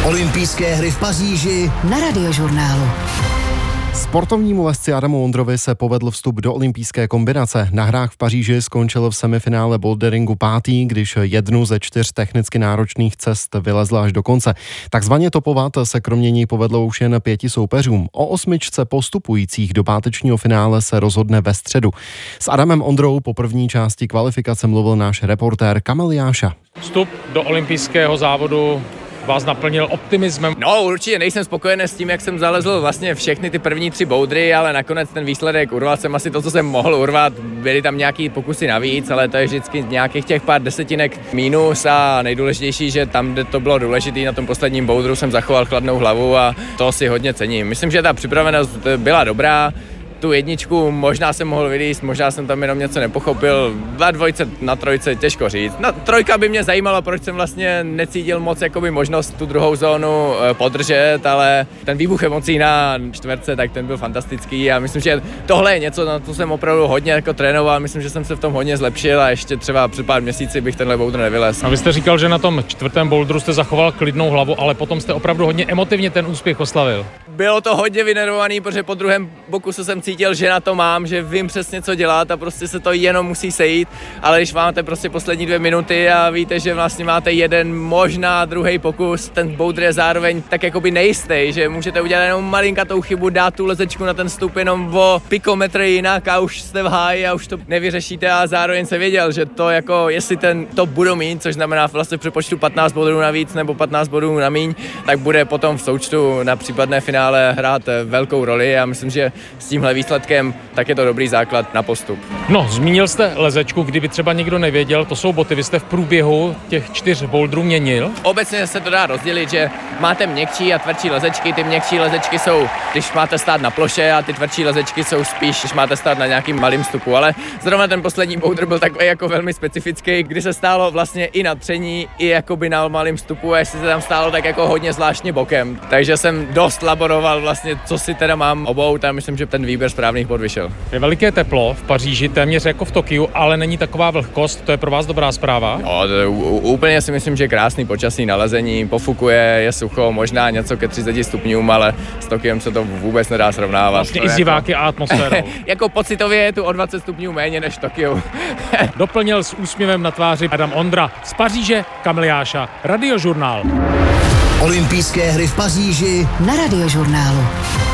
Olympijské hry v Paříži na Radiožurnálu. Sportovnímu lezci Adamu Ondrovi se povedl vstup do olympijské kombinace. Na hrách v Paříži skončil v semifinále boulderingu 5., když jednu ze 4 technicky náročných cest vylezl až do konce. Takzvaně topovat se kromě něj povedlo už jen 5 soupeřům. O 8 postupujících do pátečního finále se rozhodne ve středu. S Adamem Ondrou po první části kvalifikace mluvil náš reportér Kamil Jáša. Vstup do olympijského závodu vás naplnil optimismem? No, určitě nejsem spokojený s tím, jak jsem zalezl vlastně všechny ty první 3 boudry, ale nakonec ten výsledek urval jsem asi to, co jsem mohl urvat. Byly tam nějaký pokusy navíc, ale to je vždycky nějakých těch pár desetinek mínus a nejdůležitější, že tam, kde to bylo důležité, na tom posledním boudru jsem zachoval chladnou hlavu a to si hodně cením. Myslím, že ta připravenost byla dobrá. Tu jedničku možná jsem mohl vylízt, možná jsem tam jenom něco nepochopil. 2 dvojce na 3 těžko říct. No, 3 by mě zajímalo, proč jsem vlastně necítil moc jakoby možnost tu druhou zónu podržet, ale ten výbuch emocí na 4, tak ten byl fantastický a myslím, že tohle je něco, na to jsem opravdu hodně jako trénoval, myslím, že jsem se v tom hodně zlepšil a ještě třeba před pár měsíci bych tenhle boulder nevylez. A vy jste říkal, že na tom 4. bouldru jste zachoval klidnou hlavu, ale potom jste opravdu hodně emotivně ten úspěch oslavil. Bylo to hodně vynervovaný, protože po druhém pokusu jsem cítil, že na to mám, že vím přesně, co dělat a prostě se to jenom musí sejít, ale když máte prostě poslední 2 minuty a víte, že vlastně máte jeden, možná druhý pokus, ten boulder je zároveň tak jakoby nejistý, že můžete udělat jenom malinkatou chybu, dát tu lezečku na ten stup jenom o pikometry jinak a už jste v háji a už to nevyřešíte a zároveň se věděl, že to jako, jestli ten top budou mít, což znamená vlastně při počtu 15 bodů navíc nebo 15 bodů na míň, tak bude potom v součtu na případné finále hrát velkou roli a myslím, že s tímhle výsledkem tak je to dobrý základ na postup. No, zmínil jste lezečku, kdyby třeba někdo nevěděl, to jsou boty, vy jste v průběhu těch 4 boulderů měnil? Obecně se to dá rozdělit, že máte měkčí a tvrdší lezečky, ty měkčí lezečky jsou, když máte stát na ploše a ty tvrdší lezečky jsou spíš, když máte stát na nějakým malým stupu, ale zrovna ten poslední boulder byl takový jako velmi specifický, kdy se stálo vlastně i na tření, i jakoby na malým stupu a jestli se tam stálo tak jako hodně zvláštně bokem, takže jsem dost laboroval vlastně, co si teda mám obout a myslím, že ten výběr správných bod vyšel. Je veliké teplo v Paříži, téměř jako v Tokiu, ale není taková vlhkost, to je pro vás dobrá zpráva? No, úplně si myslím, že krásný počasí na lezení, pofukuje, je sucho, možná něco ke 30 stupňům, ale s Tokiem se to vůbec nedá srovnávat. Vlastně i s diváky a atmosférou. Jako pocitově je tu o 20 stupňů méně než v Tokiu. Doplnil s úsměvem na tváři Adam Ondra. Z Paříže Kamil Jáša, Radiožurnál. Olympijské hry v Paříži na Radiožurnálu.